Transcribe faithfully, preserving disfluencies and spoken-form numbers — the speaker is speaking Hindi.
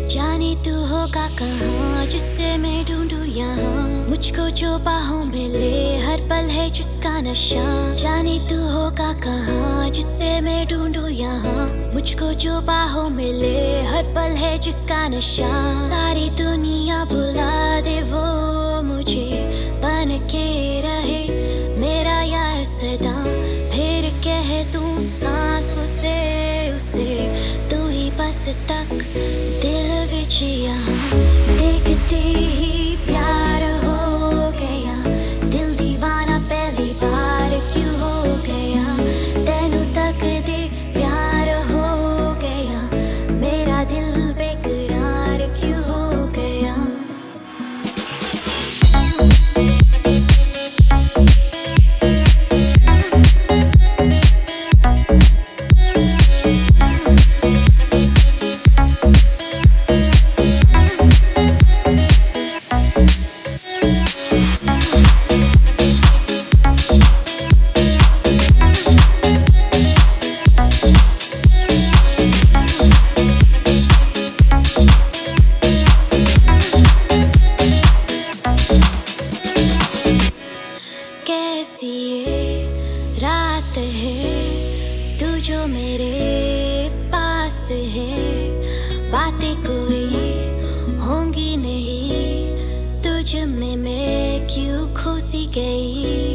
जाने तू होगा कहाँ जिससे मैं ढूंढूं यहाँ। मुझको जो बाहों में ले हर पल है जिसका नशा। जाने तू होगा कहाँ जिससे मैं ढूंढूं यहाँ। मुझको जो बाहों में ले हर पल है जिसका नशा। सारी दुनिया बुला दे वो मुझे बन के रहे मेरा यार सदा। फिर कह दूं सांसों से उसे तू ही बस तक दिल विच यहाँ। देखते ही प्यार हो गया दिल दीवाना पहली बार क्यों हो गया। तेनू तक दे प्यार हो गया मेरा दिल बेकरार क्यों हो गया। कैसी ये रात है तू जो मेरे पास है। बातें कोई होंगी नहीं तुझ में मैं क्यों खो सी गई।